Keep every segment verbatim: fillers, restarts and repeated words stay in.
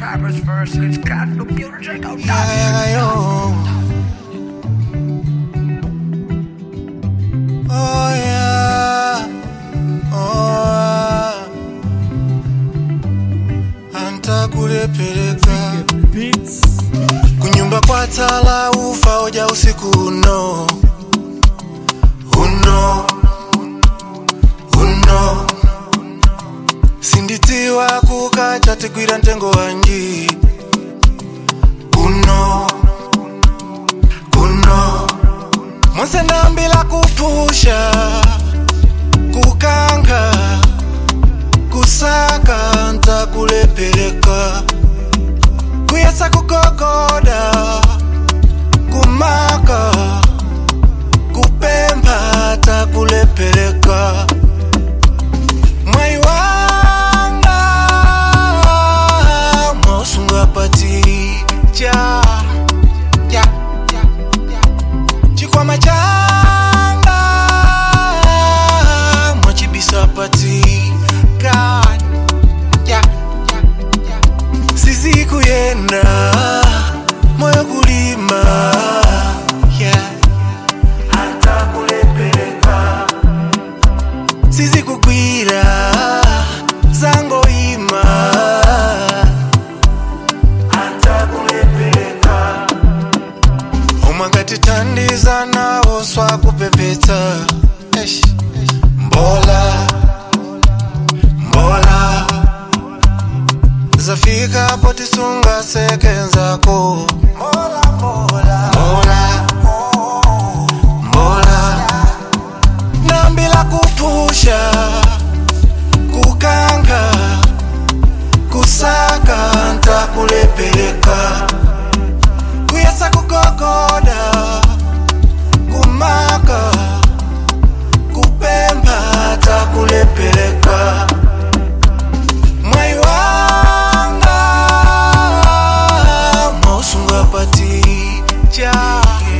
Paris first, it's got no beauty, check out that. Yeah, yo. Oh yeah, oh anta kulepeleka kunyumba kwa tala ufa oja usiku uno uno uno sinditiwa kukacha tigwira ntengo wanji kuno kuno Mwense nambila kupusha kukanga kusaka nta kulepeleka kuyasa kukokoda kumaka kupemba ta kulepeleka mwai wanga mosunga pati cha ya chikwa machanga mwachibisa pati God ya sisi kuyenda moyo kulima yeah hata kulepeleka sisi kukwira zango ima hata kulepeleka umangati tandiza nawo swa kupepeta Eish. Mbola Mbola zafika poti sunga sekenzako Mbola Mbola Mbola Mbola nambila kupusha kukanga kusaka nta kulepeleka kuyasa kukokoda kumaka kupemba ta kulepeleka mwai wanga mosunga pati cha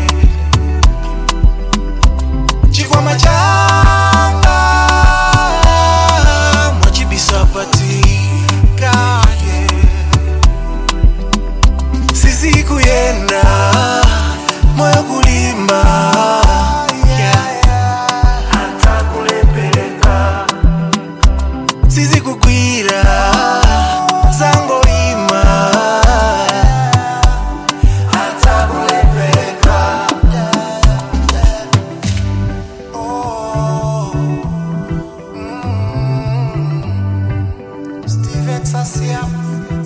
chikwa machanga mwachibisa pati kaye sisi kuyenda moyo kulimba hata kulepeleka sisi kukwira zango ima hata kulepeleka oh mm. Steven Sasia